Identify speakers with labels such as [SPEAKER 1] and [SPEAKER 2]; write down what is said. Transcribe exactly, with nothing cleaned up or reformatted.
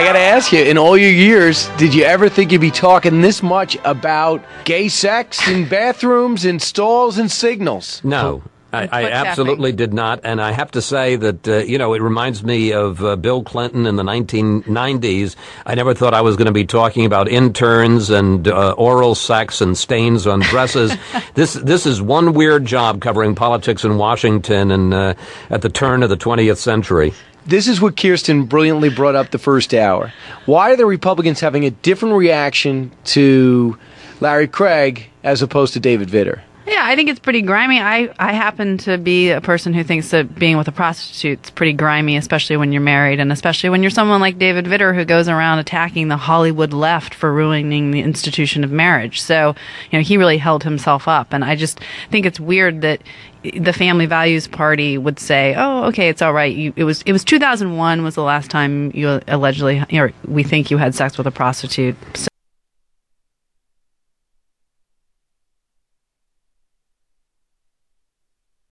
[SPEAKER 1] got to ask you, in all your years, did you ever think you'd be talking this much about gay sex in bathrooms and stalls and signals?
[SPEAKER 2] No. I, I absolutely did not, and I have to say that, uh, you know, it reminds me of uh, Bill Clinton in the nineteen nineties. I never thought I was going to be talking about interns and uh, oral sex and stains on dresses. this this is one weird job covering politics in Washington and uh, at the turn of the twentieth century.
[SPEAKER 1] This is what Kirsten brilliantly brought up the first hour. Why are the Republicans having a different reaction to Larry Craig as opposed to David Vitter?
[SPEAKER 3] Yeah, I think it's pretty grimy. I, I happen to be a person who thinks that being with a prostitute is pretty grimy, especially when you're married, and especially when you're someone like David Vitter who goes around attacking the Hollywood left for ruining the institution of marriage. So, you know, he really held himself up. And I just think it's weird that the Family Values Party would say, "Oh, okay, it's all right. You, it was it was two thousand one was the last time you allegedly, you know, we think you had sex with a prostitute." So